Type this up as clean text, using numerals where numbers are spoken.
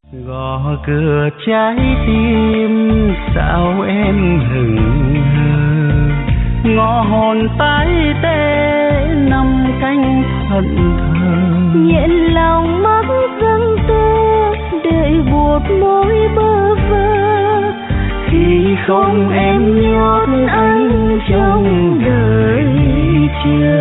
Gõ cửa trái tim sao em hững hờ, ngõ hồn tái tê nằm canh thẫn thờ, nhện lòng mắt dâng tơ đợi buộc môi bơ vơ. Khi không em nhốt anh trong đời chờ.